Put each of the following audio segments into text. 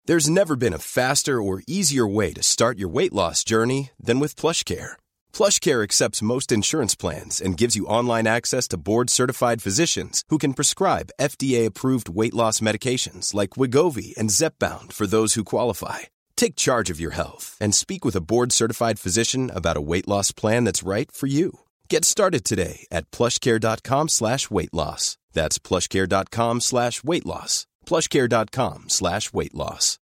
There's never been a faster or easier way to start your weight loss journey than with PlushCare. PlushCare accepts most insurance plans and gives you online access to board-certified physicians who can prescribe FDA-approved weight loss medications like Wegovy and Zepbound for those who qualify. Take charge of your health and speak with a board-certified physician about a weight loss plan that's right for you. Get started today at plushcare.com/weight loss. That's plushcare.com/weight loss. plushcare.com/weight loss.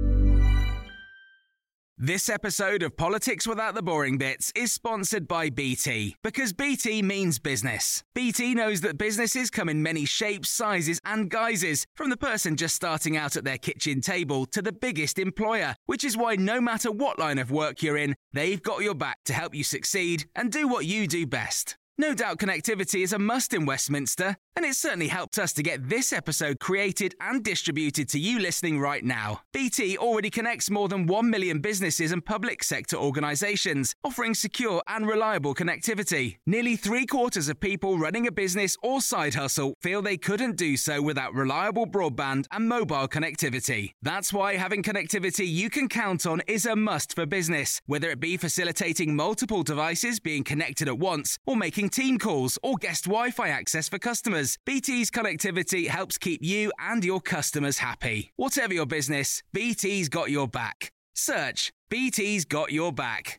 This episode of Politics Without the Boring Bits is sponsored by BT, because BT means business. BT knows that businesses come in many shapes, sizes and guises, from the person just starting out at their kitchen table to the biggest employer, which is why no matter what line of work you're in, they've got your back to help you succeed and do what you do best. No doubt connectivity is a must in Westminster, and it certainly helped us to get this episode created and distributed to you listening right now. BT already connects more than 1 million businesses and public sector organisations, offering secure and reliable connectivity. Nearly 3/4 of people running a business or side hustle feel they couldn't do so without reliable broadband and mobile connectivity. That's why having connectivity you can count on is a must for business, whether it be facilitating multiple devices being connected at once or making team calls or guest Wi-Fi access for customers. BT's connectivity helps keep you and your customers happy. Whatever your business, BT's got your back. Search BT's got your back.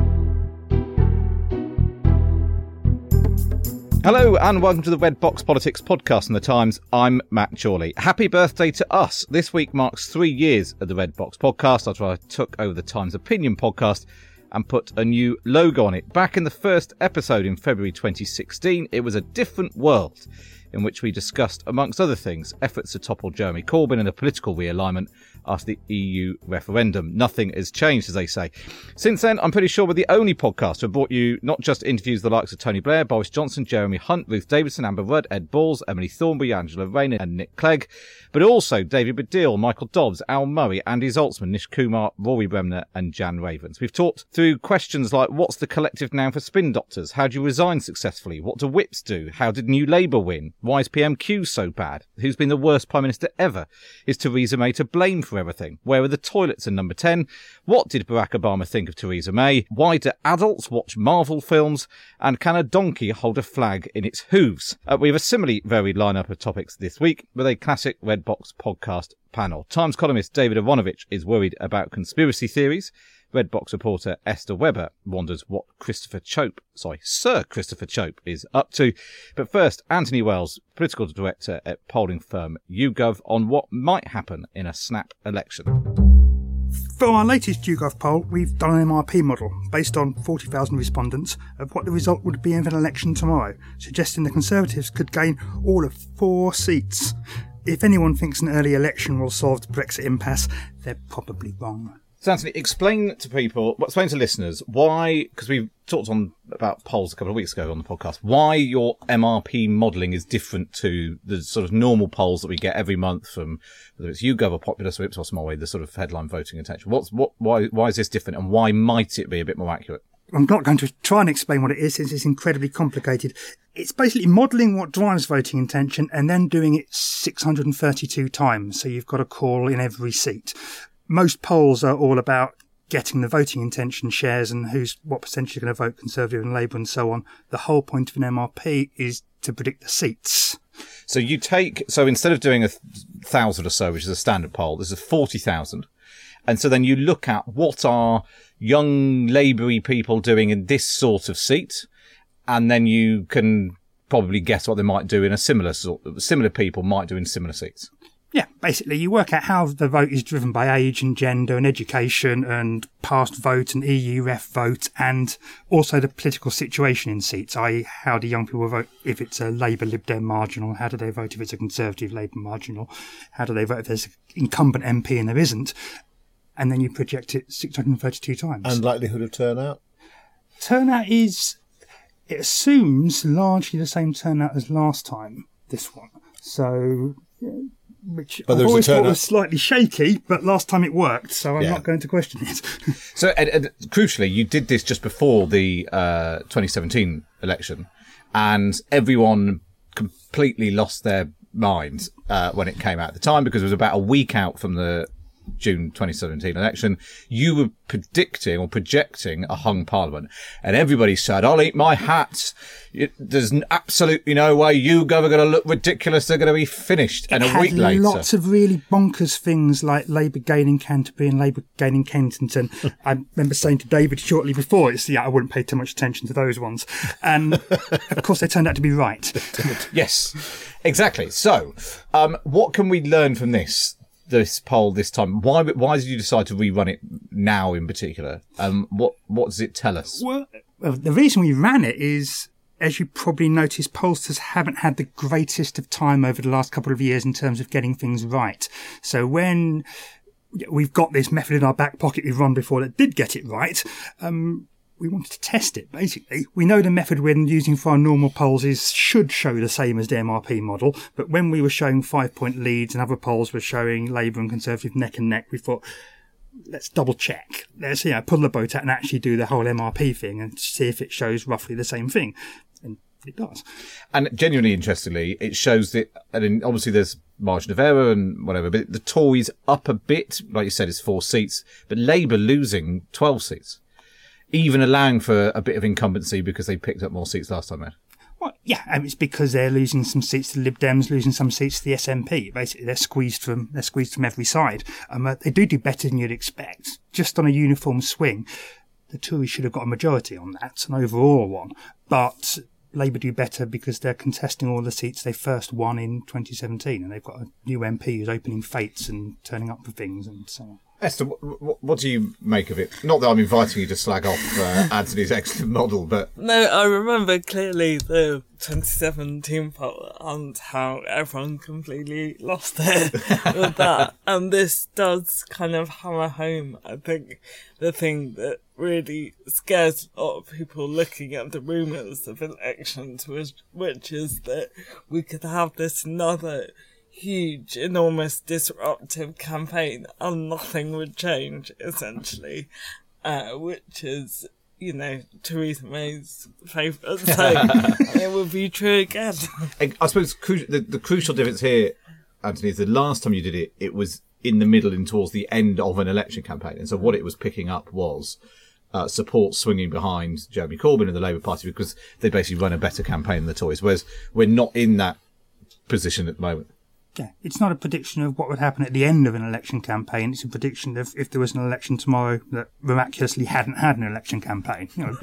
Hello and welcome to the Red Box Politics podcast on The Times. I'm Matt Chorley. Happy birthday to us. This week marks 3 years of the Red Box podcast after I took over the Times Opinion podcast and put a new logo on it. Back in the first episode in February 2016, it was a different world in which we discussed, amongst other things, efforts to topple Jeremy Corbyn and a political realignment after the EU referendum. Nothing has changed, as they say. Since then, I'm pretty sure we're the only podcast to have brought you not just interviews with the likes of Tony Blair, Boris Johnson, Jeremy Hunt, Ruth Davidson, Amber Rudd, Ed Balls, Emily Thornberry, Angela Rayner and Nick Clegg, but also David Baddiel, Michael Dobbs, Al Murray, Andy Zaltzman, Nish Kumar, Rory Bremner and Jan Ravens. We've talked through questions like, what's the collective noun for spin doctors? How do you resign successfully? What do whips do? How did New Labour win? Why is PMQ so bad? Who's been the worst Prime Minister ever? Is Theresa May to blame for everything? Where are the toilets in number 10? What did Barack Obama think of Theresa May? Why do adults watch Marvel films? And can a donkey hold a flag in its hooves? We have a similarly varied lineup of topics this week with a classic Red Box podcast panel. Times columnist David Aaronovitch is worried about conspiracy theories. Red Box reporter Esther Webber wonders what Sir Christopher Chope is up to. But first, Anthony Wells, political director at polling firm YouGov, on what might happen in a snap election. For our latest YouGov poll, we've done an MRP model based on 40,000 respondents of what the result would be of an election tomorrow, suggesting the Conservatives could gain all of 4 seats. If anyone thinks an early election will solve the Brexit impasse, they're probably wrong. So Anthony, explain to listeners why, because we've talked about polls a couple of weeks ago on the podcast, why your MRP modelling is different to the sort of normal polls that we get every month from whether it's YouGov or Populus or Ipsos Mori, the sort of headline voting attention. Why is this different, and why might it be a bit more accurate? I'm not going to try and explain what it is, since it's incredibly complicated. It's basically modelling what drives voting intention and then doing it 632 times, so you've got a call in every seat. Most polls are all about getting the voting intention shares and what percentage are going to vote Conservative and Labour and so on. The whole point of an MRP is to predict the seats. So instead of doing 1,000 or so, which is a standard poll, this is 40,000. And so then you look at what are young Labour-y people doing in this sort of seat, and then you can probably guess what they might do in similar people might do in similar seats. Yeah, basically you work out how the vote is driven by age and gender and education and past vote and EU ref vote, and also the political situation in seats, i.e. how do young people vote if it's a Labour Lib Dem marginal, how do they vote if it's a Conservative Labour marginal, how do they vote if there's an incumbent MP and there isn't, and then you project it 632 times. And likelihood of turnout? Turnout it assumes largely the same turnout as last time, this one. So, which I've always thought was slightly shaky, but last time it worked, so I'm not going to question it. So, crucially, you did this just before the 2017 election, and everyone completely lost their minds when it came out at the time, because it was about a week out from the June 2017 election, you were predicting or projecting a hung parliament, and everybody said, "I'll eat my hat. There's absolutely no way YouGov are going to look ridiculous. They're going to be finished." And a week later, lots of really bonkers things like Labour gaining Canterbury and Labour gaining Kensington. I remember saying to David shortly before, I wouldn't pay too much attention to those ones, and of course they turned out to be right. Yes, exactly. So, what can we learn from this poll this time? Why did you decide to rerun it now in particular? What does it tell us? Well, the reason we ran it is, as you probably noticed, pollsters haven't had the greatest of time over the last couple of years in terms of getting things right. So when we've got this method in our back pocket we've run before that did get it right, we wanted to test it, basically. We know the method we're using for our normal polls should show the same as the MRP model, but when we were showing 5-point leads and other polls were showing Labour and Conservative neck and neck, we thought, let's double check. Let's pull the boat out and actually do the whole MRP thing and see if it shows roughly the same thing. And it does. And genuinely interestingly, it shows that, and obviously there's margin of error and whatever, but the Tories up a bit, like you said, it's 4 seats, but Labour losing 12 seats. Even allowing for a bit of incumbency because they picked up more seats last time out. Well, yeah, it's because they're losing some seats to Lib Dems, losing some seats to the SNP. Basically, they're squeezed from every side. They do better than you'd expect. Just on a uniform swing, the Tories should have got a majority on that, an overall one. But Labour do better because they're contesting all the seats they first won in 2017, and they've got a new MP who's opening fates and turning up for things and so on. Esther, what do you make of it? Not that I'm inviting you to slag off Anthony's excellent model, but... No, I remember clearly the 2017 poll and how everyone completely lost it with that. And this does kind of hammer home, I think, the thing that really scares a lot of people looking at the rumours of elections, which is that we could have this another huge, enormous, disruptive campaign and nothing would change, essentially, which is, Theresa May's favourite, so it would be true again. I suppose the crucial difference here, Anthony, is the last time you did it, it was in the middle and towards the end of an election campaign, and so what it was picking up was support swinging behind Jeremy Corbyn and the Labour Party because they basically run a better campaign than the Tories, whereas we're not in that position at the moment. Yeah, it's not a prediction of what would happen at the end of an election campaign. It's a prediction of if there was an election tomorrow that miraculously hadn't had an election campaign. It'd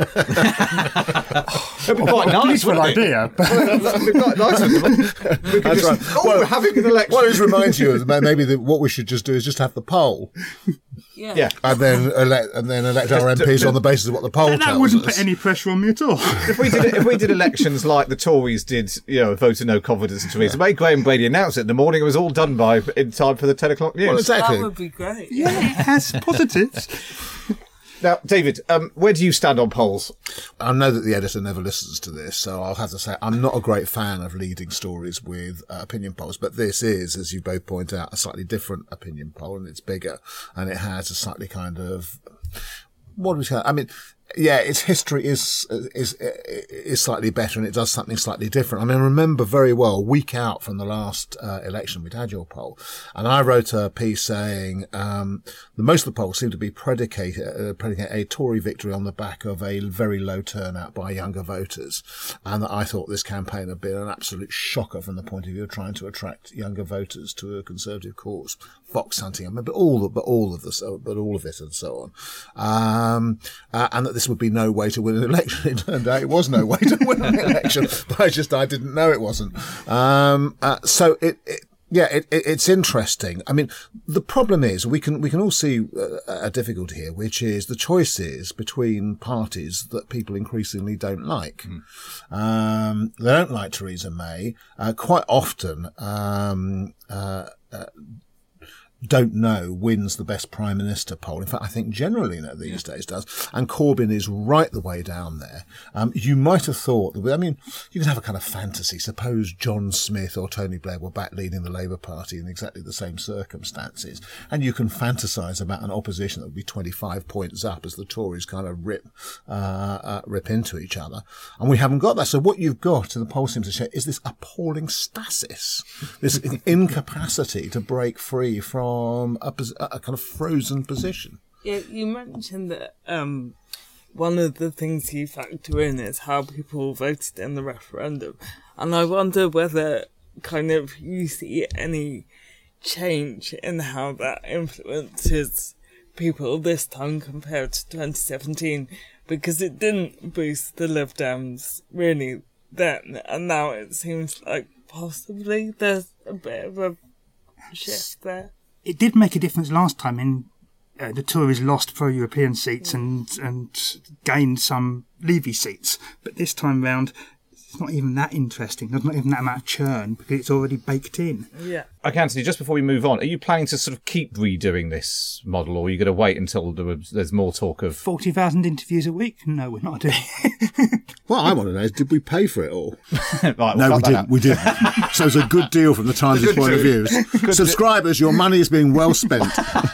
be quite nice, wouldn't it? Idea. That'd be quite nice. That's right. We're having an election. Well, it reminds you of maybe what we should just do is just have the poll. Yeah. And then elect our MPs on the basis of what the poll tells us. That wouldn't put any pressure on me at all. If we did elections like the Tories did, vote of no confidence in Theresa May, Graham Brady announced it in the morning. It was all done in time for the 10 o'clock news. Well, exactly. That would be great. Yeah, it has positives. Now, David, where do you stand on polls? I know that the editor never listens to this, so I'll have to say I'm not a great fan of leading stories with opinion polls, but this is, as you both point out, a slightly different opinion poll, and it's bigger, and it has a slightly kind of... What do we say? I mean... Yeah, its history is slightly better and it does something slightly different. I mean, I remember very well, a week out from the last election, we'd had your poll, and I wrote a piece saying most of the polls seem to be predicate a Tory victory on the back of a very low turnout by younger voters, and that I thought this campaign had been an absolute shocker from the point of view of trying to attract younger voters to a Conservative cause. Fox hunting, I mean, but all of it and so on, and that this would be no way to win an election. It turned out it was no way to win an election, but I didn't know it wasn't. So it's interesting. I mean, the problem is we can all see a difficulty here, which is the choices between parties that people increasingly don't like. They don't like Theresa May. Quite often, don't know wins the best prime minister poll. In fact, I think generally these days does. And Corbyn is right the way down there. You might have thought, I mean, you can have a kind of fantasy. Suppose John Smith or Tony Blair were back leading the Labour Party in exactly the same circumstances. And you can fantasise about an opposition that would be 25 points up as the Tories kind of rip into each other. And we haven't got that. So what you've got, and the poll seems to show, is this appalling stasis, this incapacity to break free from from a kind of frozen position. Yeah, you mentioned that one of the things you factor in is how people voted in the referendum. And I wonder whether kind of you see any change in how that influences people this time compared to 2017, because it didn't boost the Lib Dems really then, and now it seems like possibly there's a bit of a shift there. It did make a difference last time in the Tories lost pro-European seats and gained some Levy seats, but this time round it's not even that interesting. There's not even that amount of churn because it's already baked in. Yeah. Okay, Anthony, just before we move on, are you planning to sort of keep redoing this model, or are you going to wait until there's more talk of 40,000 interviews a week? No, we're not doing it. What I want to know is, did we pay for it all? Right, No, we didn't. So it's a good deal from the Times' point of view. Subscribers, your money is being well spent.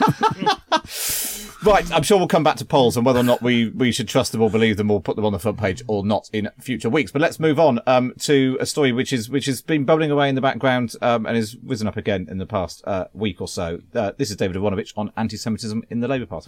Right, I'm sure we'll come back to polls and whether or not we should trust them or believe them or put them on the front page or not in future weeks. But let's move on to a story which has been bubbling away in the background and has risen up again in the past week or so. This is David Avonovich on anti-Semitism in the Labour Party.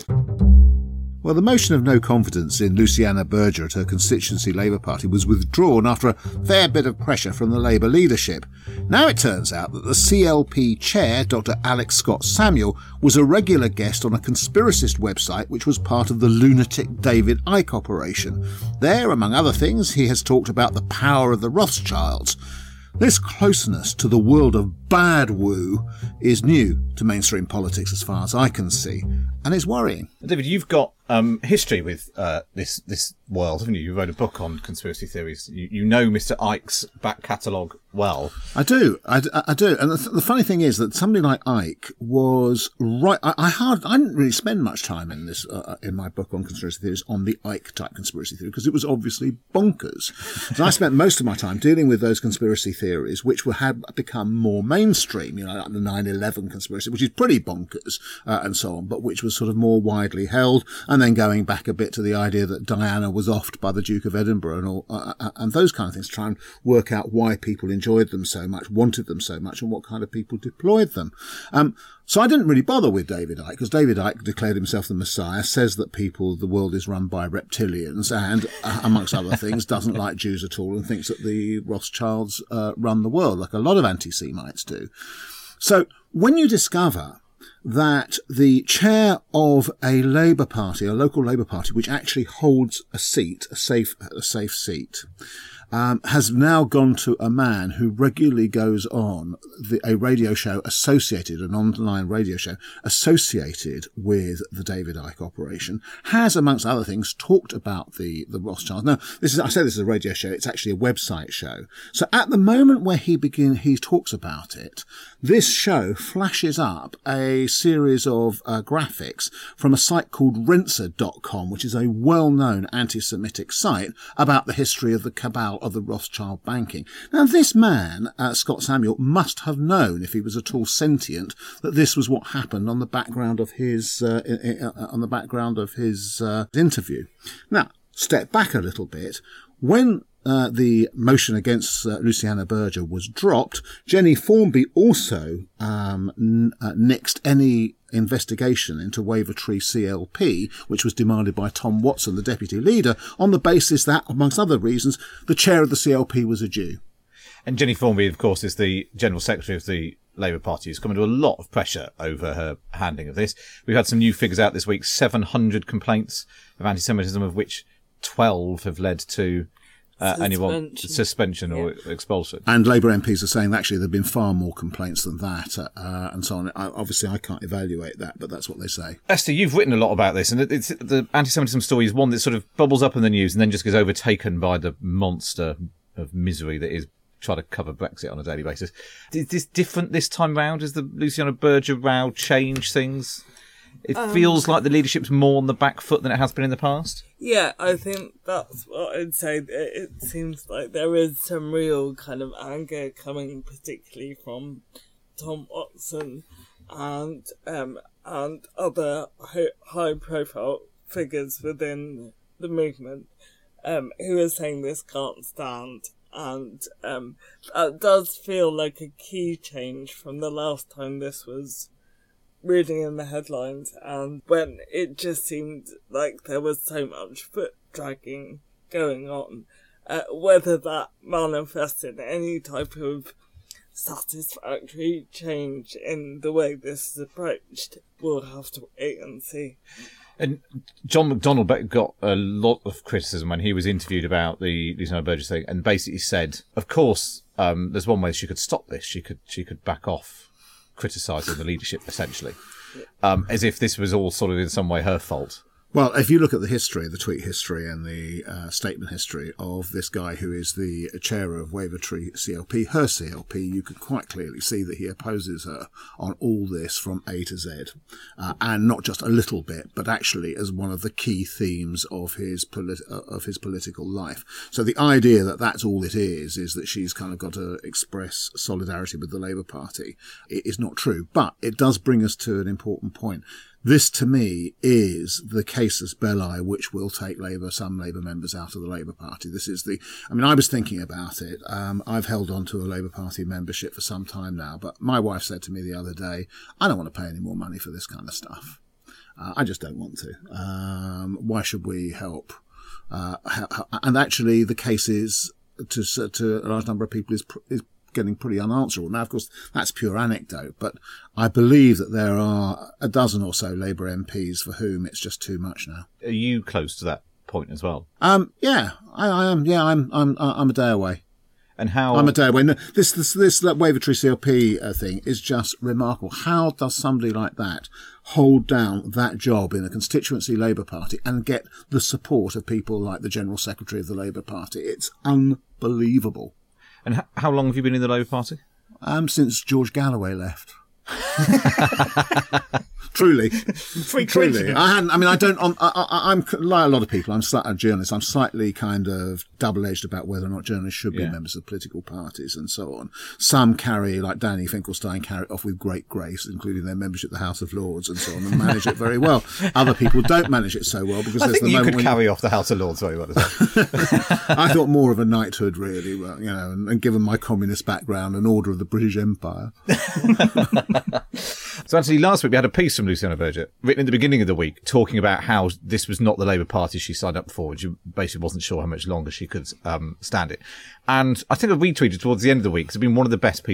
Well, the motion of no confidence in Luciana Berger at her constituency Labour Party was withdrawn after a fair bit of pressure from the Labour leadership. Now it turns out that the CLP chair, Dr. Alex Scott Samuel, was a regular guest on a conspiracist website which was part of the lunatic David Icke operation. There, among other things, he has talked about the power of the Rothschilds. This closeness to the world of bad woo is new to mainstream politics as far as I can see, and is worrying. David, you've got history with this world, haven't you? You wrote a book on conspiracy theories. You know Mr. Icke's back catalogue well. I do. And the funny thing is that somebody like Icke was right. I didn't really spend much time in this in my book on conspiracy theories on the Icke type conspiracy theory because it was obviously bonkers. So I spent most of my time dealing with those conspiracy theories which had become more mainstream. You know, like the 9/11 conspiracy, which is pretty bonkers and so on, but which was sort of more widely held. And then going back a bit to the idea that Diana was offed by the Duke of Edinburgh and all, and those kind of things, to try and work out why people enjoyed them so much, wanted them so much, and what kind of people deployed them. So I didn't really bother with David Icke, because David Icke declared himself the Messiah, says that the world is run by reptilians, and, amongst other things, doesn't like Jews at all, and thinks that the Rothschilds run the world, like a lot of anti-Semites do. So when you discover that the chair of a Labour Party, a local Labour Party, which actually holds a seat, a safe seat, has now gone to a man who regularly goes on a radio show associated, an online radio show associated with the David Icke operation, has, amongst other things, talked about the Rothschilds. Now, I say this is a radio show, it's actually a website show. So at the moment where he talks about it, this show flashes up a series of graphics from a site called Renser.com, which is a well-known anti-Semitic site about the history of the cabal of the Rothschild banking. Now, this man, Scott Samuel, must have known, if he was at all sentient, that this was what happened on the background of his interview. Now, step back a little bit. When the motion against Luciana Berger was dropped, Jenny Formby also nixed any investigation into Wavertree CLP, which was demanded by Tom Watson, the deputy leader, on the basis that, amongst other reasons, the chair of the CLP was a Jew. And Jenny Formby, of course, is the General Secretary of the Labour Party, who's come under a lot of pressure over her handling of this. We've had some new figures out this week, 700 complaints of anti-Semitism, of which 12 have led to suspension or expulsion. And Labour MPs are saying that actually there have been far more complaints than that, and so on. Obviously, I can't evaluate that, but that's what they say. Esther, you've written a lot about this, and the anti-Semitism story is one that sort of bubbles up in the news and then just gets overtaken by the monster of misery that is trying to cover Brexit on a daily basis. Is this different this time round? Has the Luciana Berger row changed things? It feels like the leadership's more on the back foot than it has been in the past. Yeah, I think that's what I'd say. It seems like there is some real kind of anger coming, particularly from Tom Watson and other high-profile figures within the movement who are saying this can't stand. And that does feel like a key change from the last time this was reading in the headlines, and when it just seemed like there was so much foot dragging going on, whether that manifested any type of satisfactory change in the way this is approached, we'll have to wait and see. And John McDonnell got a lot of criticism when he was interviewed about the Luciana Burgess thing, and basically said, of course, there's one way she could stop this. She could back off criticising the leadership, essentially, as if this was all sort of in some way her fault. Well, if you look at the history, the tweet history and the statement history of this guy who is the chair of Wavertree CLP, her CLP, you can quite clearly see that he opposes her on all this from A to Z. And not just a little bit, but actually as one of the key themes of his political life. So the idea that that's all it is that she's kind of got to express solidarity with the Labour Party, it is not true. But it does bring us to an important point. This, to me, is the casus belli which will take some Labour members out of the Labour Party. This is I was thinking about it. I've held on to a Labour Party membership for some time now, but my wife said to me the other day, I don't want to pay any more money for this kind of stuff. I just don't want to. Why should we help? And actually, the case is, to a large number of people, is getting pretty unanswerable. Now, of course, that's pure anecdote, but I believe that there are a dozen or so Labour MPs for whom it's just too much now. Are you close to that point as well? Yeah, I am. Yeah, I'm a day away. And how? I'm a day away. No, this that Wavertree CLP thing is just remarkable. How does somebody like that hold down that job in a constituency Labour Party and get the support of people like the General Secretary of the Labour Party? It's unbelievable. And how long have you been in the Labour Party? Since George Galloway left. Truly. I'm like a lot of people. I'm a journalist. I'm slightly kind of double-edged about whether or not journalists should be members of political parties and so on. Some carry, like Danny Finkelstein, carry it off with great grace, including their membership of the House of Lords and so on, and manage it very well. Other people don't manage it so well because I there's think the moment you could carry off the House of Lords very well as well. I thought more of a knighthood, really, and given my communist background, an Order of the British Empire. So actually, last week we had a piece from Luciana Burgess written in the beginning of the week talking about how this was not the Labour Party she signed up for, and she basically wasn't sure how much longer she could stand it. And I think I retweeted towards the end of the week. It's been one of the best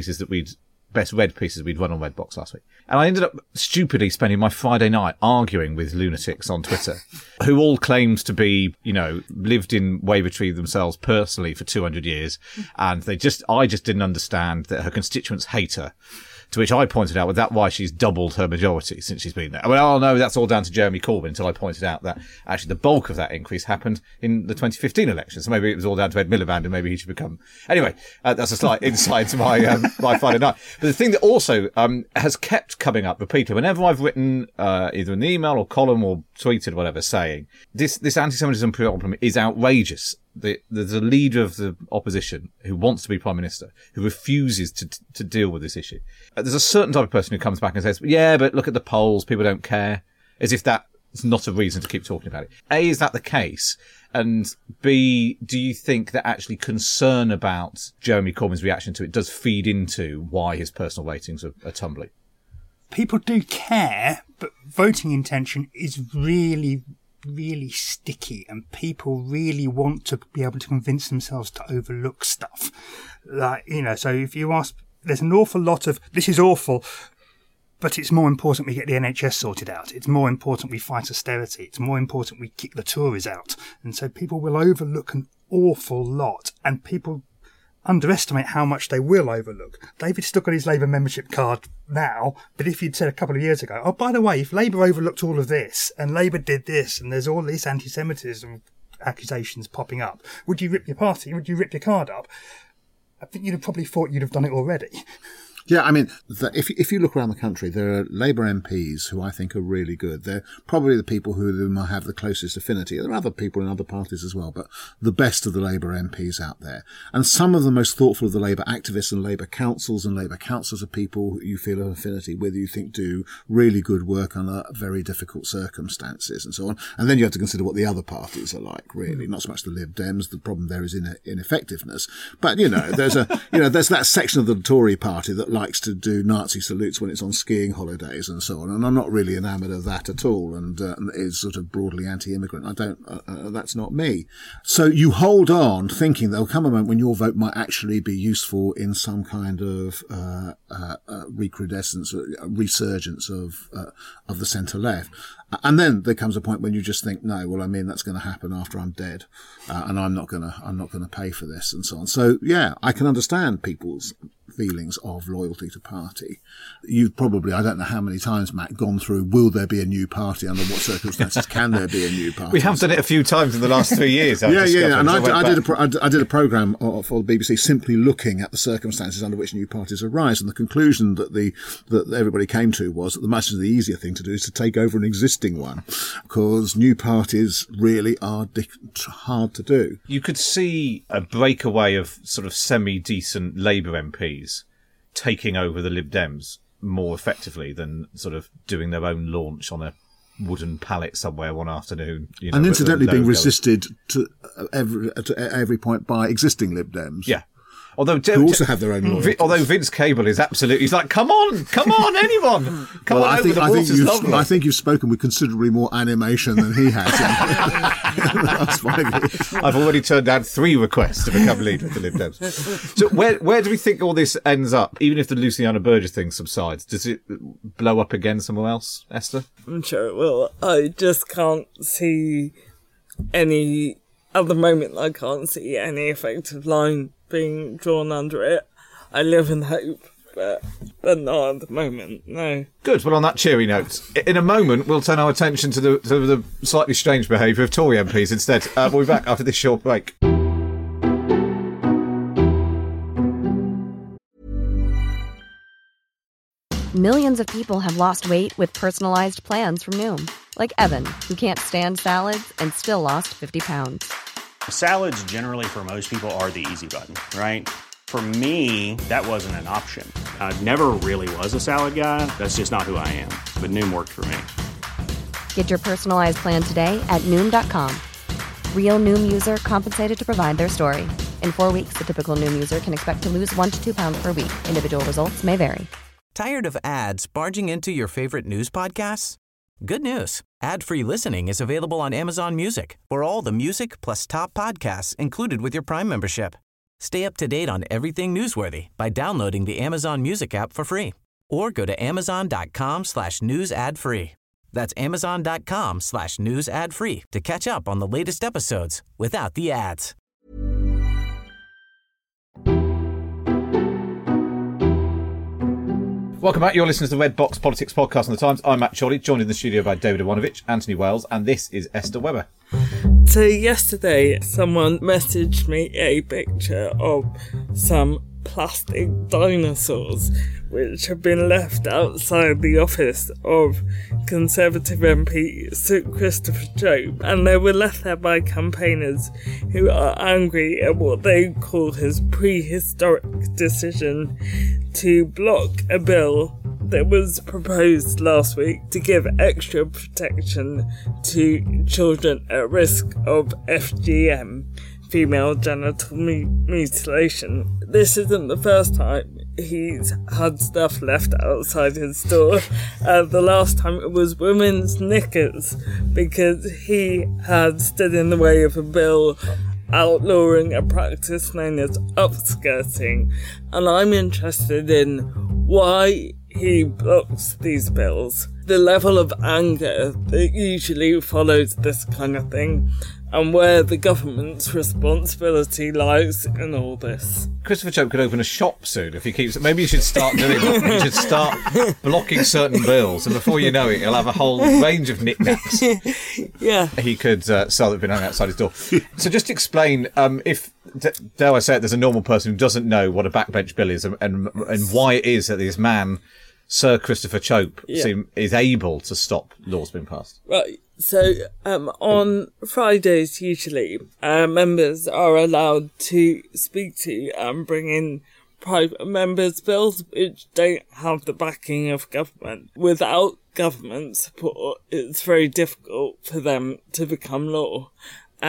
read pieces we'd run on Redbox last week. And I ended up stupidly spending my Friday night arguing with lunatics on Twitter who all claimed to be, lived in Wavertree themselves personally for 200 years. And I just didn't understand that her constituents hate her. To which I pointed out, that's why she's doubled her majority since she's been there. Well, no, that's all down to Jeremy Corbyn, until I pointed out that actually the bulk of that increase happened in the 2015 election. So maybe it was all down to Ed Miliband and maybe he should become... Anyway, that's a slight insight to my Friday night. But the thing that also has kept coming up repeatedly, whenever I've written either an email or column or tweeted whatever saying, this anti-Semitism problem is outrageous. There's a leader of the opposition who wants to be Prime Minister, who refuses to deal with this issue. There's a certain type of person who comes back and says, yeah, but look at the polls, people don't care, as if that's not a reason to keep talking about it. A, is that the case? And B, do you think that actually concern about Jeremy Corbyn's reaction to it does feed into why his personal ratings are tumbling? People do care, but voting intention is really sticky, and people really want to be able to convince themselves to overlook stuff. So if you ask, there's an awful lot of, this is awful, but it's more important we get the NHS sorted out. It's more important we fight austerity. It's more important we kick the Tories out. And so people will overlook an awful lot, and people underestimate how much they will overlook. David's still got his Labour membership card now, but if you'd said a couple of years ago, oh, by the way, if Labour overlooked all of this and Labour did this and there's all these anti-Semitism accusations popping up, would you rip your party? Would you rip your card up? I think you'd have probably thought you'd have done it already. Yeah, I mean, if you look around the country, there are Labour MPs who I think are really good. They're probably the people who have the closest affinity. There are other people in other parties as well, but the best of the Labour MPs out there. And some of the most thoughtful of the Labour activists and Labour councils are people who you feel an affinity with, you think do really good work under very difficult circumstances and so on. And then you have to consider what the other parties are like, really. Not so much the Lib Dems. The problem there is ineffectiveness. But, there's that section of the Tory party that likes to do Nazi salutes when it's on skiing holidays and so on. And I'm not really enamoured of that at all, and is sort of broadly anti-immigrant. I don't. That's not me. So you hold on, thinking there'll come a moment when your vote might actually be useful in some kind of recrudescence, resurgence of the centre left. And then there comes a point when you just think, no, well, I mean, that's going to happen after I'm dead, and I'm not going to pay for this, and so on. So yeah, I can understand people's feelings of loyalty to party. You've probably, I don't know how many times, Matt, gone through, will there be a new party? Under what circumstances can there be a new party? We have done it a few times in the last 3 years. Yeah. And I did a programme for the BBC simply looking at the circumstances under which new parties arise, and the conclusion that everybody came to was that the much the easier thing to do is to take over an existing one, because new parties really are hard to do. You could see a breakaway of sort of semi-decent Labour MPs taking over the Lib Dems more effectively than sort of doing their own launch on a wooden pallet somewhere one afternoon. And incidentally being resisted to every point by existing Lib Dems. Yeah. Who also have their own loyalties. Although Vince Cable is absolutely, he's like, come on, anyone, come on over. The water's lovely. I think you've spoken with considerably more animation than he has in the last 5 years. I've already turned down 3 requests to become leader of the Lib Dems. So where do we think all this ends up? Even if the Luciana Burgess thing subsides, does it blow up again somewhere else, Esther? I'm sure it will. I just can't see any, at the moment, I can't see any effective line being drawn under it. I live in hope, but not at the moment, no. Good. Well, on that cheery note, in a moment we'll turn our attention to the slightly strange behaviour of Tory MPs instead. We'll be back after this short break. Millions of people have lost weight with personalised plans from Noom. Like Evan, who can't stand salads and still lost 50 pounds. Salads generally for most people are the easy button, right? For me, that wasn't an option. I never really was a salad guy. That's just not who I am. But Noom worked for me. Get your personalized plan today at Noom.com. Real Noom user compensated to provide their story. In 4 weeks, the typical Noom user can expect to lose 1 to 2 pounds per week. Individual results may vary. Tired of ads barging into your favorite news podcasts? Good news. Ad-free listening is available on Amazon Music for all the music plus top podcasts included with your Prime membership. Stay up to date on everything newsworthy by downloading the Amazon Music app for free or go to amazon.com/news ad free. That's amazon.com/news ad free to catch up on the latest episodes without the ads. Welcome back. You're listening to the Red Box Politics Podcast on the Times. I'm Matt Chorley, joined in the studio by David Iwanovich, Anthony Wales, and this is Esther Webber. So yesterday, someone messaged me a picture of some plastic dinosaurs which have been left outside the office of Conservative MP Sir Christopher Chope, and they were left there by campaigners who are angry at what they call his prehistoric decision to block a bill that was proposed last week to give extra protection to children at risk of FGM, female genital mutilation. This isn't the first time he's had stuff left outside his door. The last time it was women's knickers, because he had stood in the way of a bill outlawing a practice known as upskirting. And I'm interested in why he blocks these bills, the level of anger that usually follows this kind of thing, and where the government's responsibility lies in all this. Christopher Chope could open a shop soon if he keeps... Maybe you should start doing that. You should start blocking certain bills, and before you know it, he'll have a whole range of knickknacks. Yeah. He could sell that have been hung outside his door. So just explain, if, dare I say it, there's a normal person who doesn't know what a backbench bill is and why it is that this man, Sir Christopher Chope, is able to stop laws being passed. Right. So, on Fridays, usually, members are allowed to speak to and bring in private members' bills which don't have the backing of government. Without government support, it's very difficult for them to become law.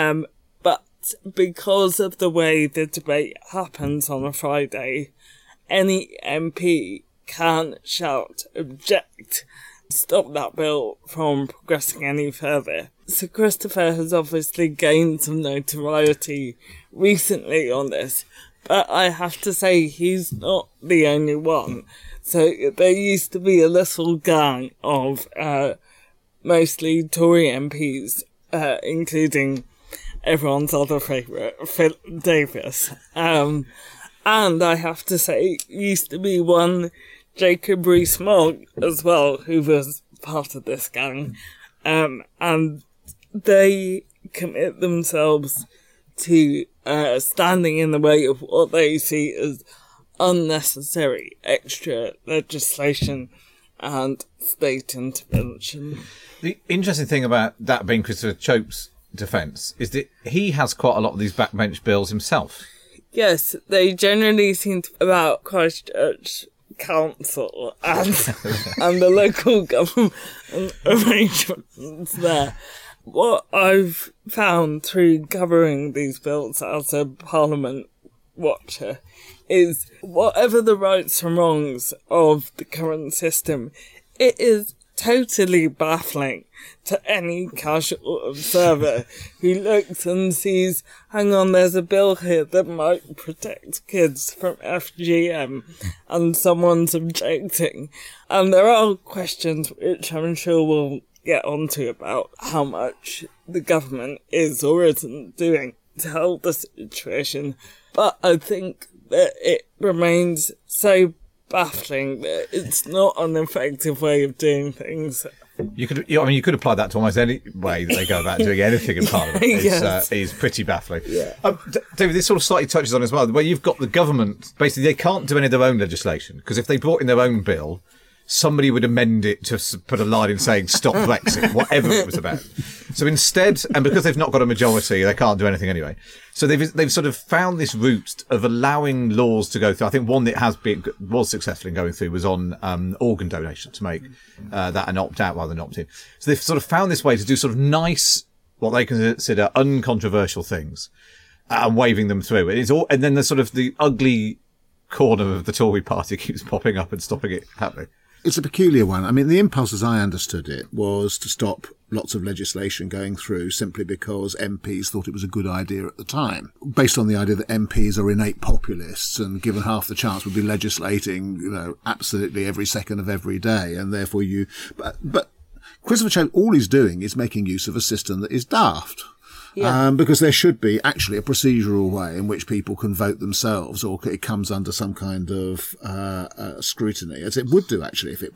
But because of the way the debate happens on a Friday, any MP can shout, object, stop that bill from progressing any further. So Christopher has obviously gained some notoriety recently on this, but I have to say he's not the only one. So there used to be a little gang of mostly Tory MPs, including everyone's other favourite, Phil Davis. And I have to say, used to be one Jacob Rees-Mogg as well, who was part of this gang. And they commit themselves to standing in the way of what they see as unnecessary extra legislation and state intervention. The interesting thing about that being Christopher Chope's defence is that he has quite a lot of these backbench bills himself. Yes, they generally seem to be about Christchurch Council and the local government arrangements there. What I've found through covering these bills as a Parliament watcher is whatever the rights and wrongs of the current system, it is totally baffling to any casual observer who looks and sees, hang on, there's a bill here that might protect kids from FGM, and someone's objecting. And there are questions which I'm sure we'll get onto about how much the government is or isn't doing to help the situation. But I think that it remains so baffling that it's not an effective way of doing things. You could apply that to almost any way that they go about doing anything in Parliament. It's pretty baffling. Yeah. David, this sort of slightly touches on as well, where you've got the government, basically they can't do any of their own legislation, because if they brought in their own bill, somebody would amend it to put a line in saying stop Brexit, whatever it was about. So instead, and because they've not got a majority, they can't do anything anyway. So they've sort of found this route of allowing laws to go through. I think one that was successful in going through was on organ donation, to make that an opt-out rather than opt-in. So they've sort of found this way to do sort of nice, what they consider uncontroversial things, and waving them through. And then the sort of the ugly corner of the Tory party keeps popping up and stopping it happening. It's a peculiar one. I mean, the impulse, as I understood it, was to stop lots of legislation going through simply because MPs thought it was a good idea at the time, based on the idea that MPs are innate populists and given half the chance would be legislating, absolutely every second of every day. And therefore but Christopher Chope, all he's doing is making use of a system that is daft. Yeah. Because there should be actually a procedural way in which people can vote themselves, or it comes under some kind of scrutiny, as it would do actually if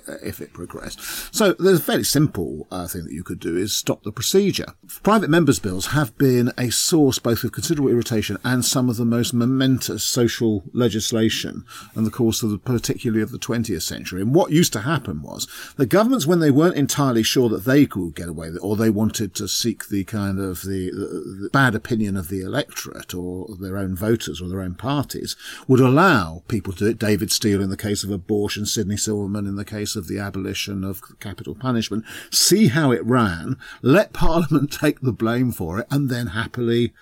it progressed. So there's a fairly simple thing that you could do is stop the procedure. Private members' bills have been a source both of considerable irritation and some of the most momentous social legislation in the course of particularly of the 20th century. And what used to happen was the governments, when they weren't entirely sure that they could get away with it, or they wanted to seek the kind of the bad opinion of the electorate or their own voters or their own parties, would allow people to do it. David Steele in the case of abortion, Sidney Silverman in the case of the abolition of capital punishment, see how it ran, let Parliament take the blame for it, and then happily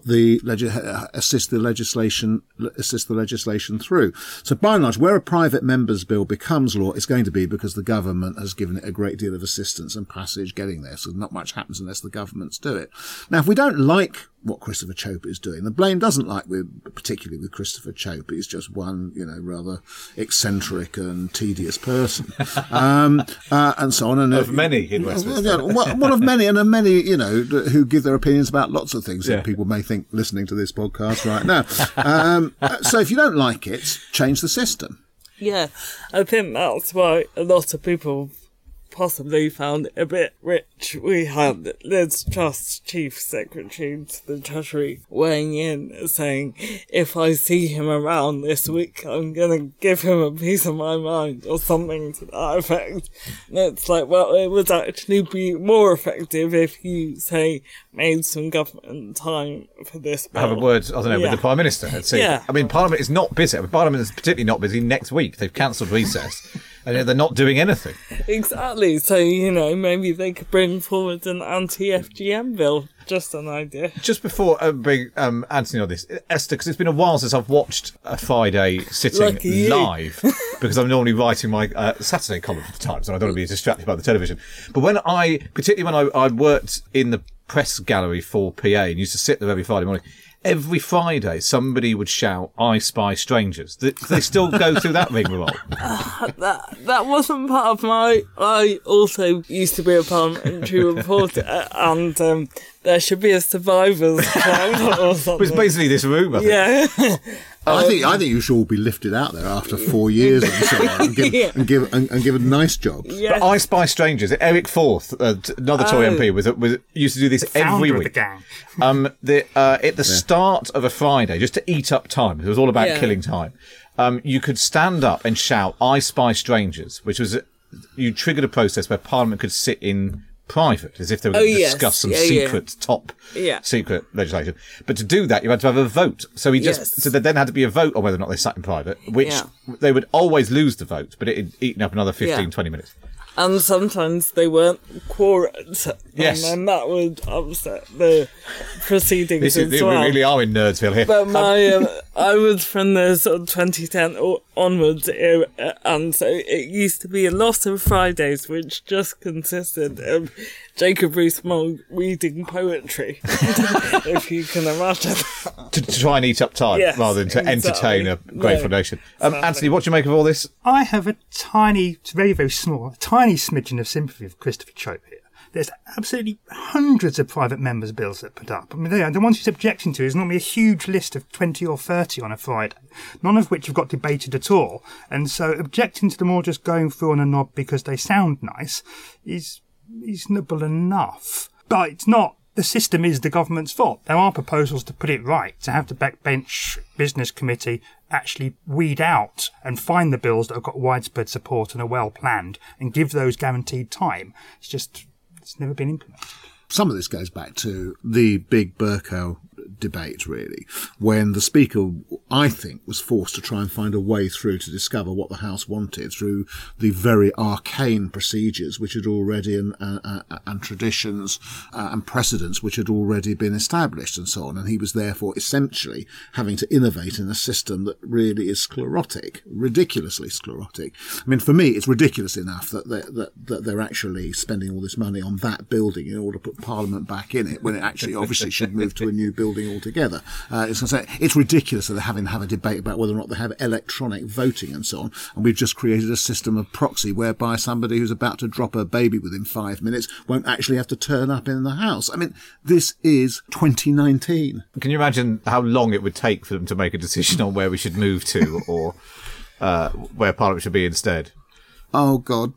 assist the legislation through. So by and large, where a private member's bill becomes law, it's going to be because the government has given it a great deal of assistance and passage getting there. So not much happens unless the governments do it. Now, if we don't like what Christopher Chope is doing, the blame doesn't lie particularly with Christopher Chope. He's just one, rather eccentric and tedious person, and so on. And of many in Westminster. One of many, and of many, who give their opinions about lots of things that people may think listening to this podcast right now. So if you don't like it, change the system. Yeah, I think that's why a lot of people possibly found it a bit rich. We had Liz Truss, Chief Secretary to the Treasury, weighing in, saying, if I see him around this week, I'm going to give him a piece of my mind, or something to that effect. And it's like, well, it would actually be more effective if you, say, made some government time for this bill. Have a word, with the Prime Minister. I mean, Parliament is not busy. Parliament is particularly not busy next week. They've cancelled recess. And they're not doing anything. Exactly. So, maybe they could bring forward an anti-FGM bill. Just an idea. Just before I bring Anthony on this, Esther, because it's been a while since I've watched a Friday sitting live, because I'm normally writing my Saturday column for the Times, and I don't want to be distracted by the television. But particularly when I worked in the press gallery for PA and used to sit there every Friday morning, every Friday somebody would shout, "I spy strangers." They still go through that rigmarole. That wasn't part of I also used to be a parliamentary reporter, and there should be a survivors club or something. It was basically this room, I think. Yeah. I think you should all be lifted out there after 4 years and so on, and give a nice job. Yeah. But I Spy Strangers. Eric Forth, another Tory MP, was used to do this every week. The gang. At the start of a Friday, just to eat up time. It was all about killing time. You could stand up and shout, "I Spy Strangers," which was you triggered a process where Parliament could sit in private, as if they were going to discuss some top secret legislation. But to do that, you had to have a vote. So so there then had to be a vote on whether or not they sat in private, which they would always lose the vote, but it had eaten up another 15, 20 minutes. And sometimes they weren't quorate. Yes. And then that would upset the proceedings as well. We really are in Nerdsville here. But I was from the sort of 2010 onwards era, and so it used to be a lot of Fridays which just consisted of Jacob Rees-Mogg reading poetry, if you can imagine. To try and eat up time rather than to entertain a grateful nation. Anthony, what do you make of all this? I have a tiny, very, very small, tiny smidgen of sympathy for Christopher Chope here. There's absolutely hundreds of private members' bills that are put up. I mean, the ones he's objecting to is normally a huge list of 20 or 30 on a Friday, none of which have got debated at all. And so objecting to them all just going through on a nod because they sound nice is reasonable enough. But it's not. The system is the government's fault. There are proposals to put it right, to have the backbench business committee actually weed out and find the bills that have got widespread support and are well planned and give those guaranteed time. It's never been implemented. Some of this goes back to the big Bercow debate, really, when the Speaker, I think, was forced to try and find a way through to discover what the House wanted through the very arcane procedures which had already and traditions and precedents which had already been established and so on. And he was therefore essentially having to innovate in a system that really is sclerotic, ridiculously sclerotic. I mean, for me, it's ridiculous enough that they're actually spending all this money on that building in order to put Parliament back in it when it actually obviously should move to a new building altogether. It's ridiculous that they're having to have a debate about whether or not they have electronic voting and so on. And we've just created a system of proxy whereby somebody who's about to drop a baby within 5 minutes won't actually have to turn up in the house. I mean, this is 2019. Can you imagine how long it would take for them to make a decision on where we should move to or where Parliament should be instead? Oh, God.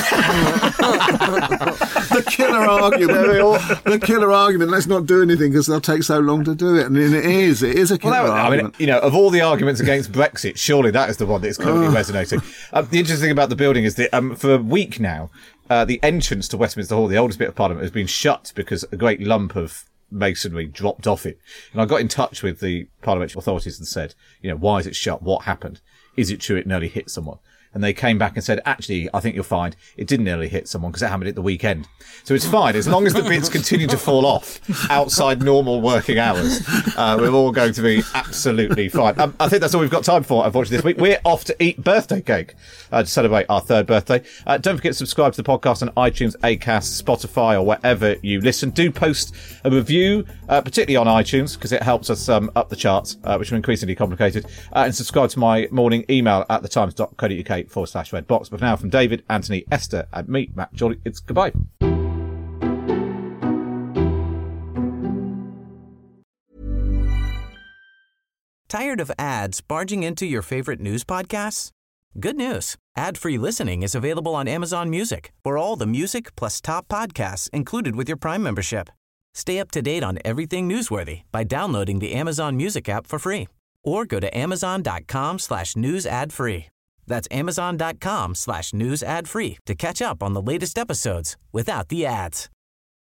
The killer argument, let's not do anything because they'll take so long to do it. And it is a killer argument. I mean, of all the arguments against Brexit, surely that is the one that's currently resonating. The interesting thing about the building is that for a week now, the entrance to Westminster Hall, the oldest bit of Parliament, has been shut because a great lump of masonry dropped off it. And I got in touch with the parliamentary authorities and said, why is it shut? What happened? Is it true it nearly hit someone? And they came back and said, actually, I think you'll find it didn't nearly hit someone because it happened at the weekend. So it's fine. As long as the bits continue to fall off outside normal working hours, we're all going to be absolutely fine. I think that's all we've got time for, unfortunately, this week. We're off to eat birthday cake to celebrate our third birthday. Don't forget to subscribe to the podcast on iTunes, Acast, Spotify, or wherever you listen. Do post a review, particularly on iTunes, because it helps us up the charts, which are increasingly complicated. And subscribe to my morning email at thetimes.co.uk/redbox. But for now, from David, Anthony, Esther, and me, Matt Chorley, it's goodbye. Tired of ads barging into your favorite news podcasts? Good news. Ad-free listening is available on Amazon Music for all the music plus top podcasts included with your Prime membership. Stay up to date on everything newsworthy by downloading the Amazon Music app for free or go to amazon.com/news ad free. That's amazon.com/news ad free to catch up on the latest episodes without the ads.